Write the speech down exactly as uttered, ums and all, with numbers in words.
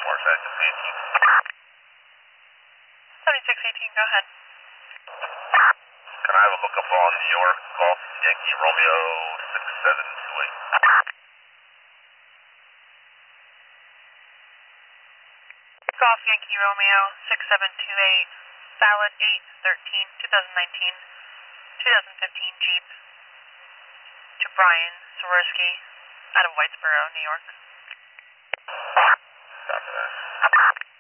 Marside eighteen. seventy-six eighteen, go ahead. Can I have a lookup on New York Golf Yankee Romeo six seven two eight? Golf Yankee Romeo six seven two eight, valid eight thirteen twenty nineteen, twenty fifteen Jeep to Brian Swirsky out of Whitesboro, New York. Copy that.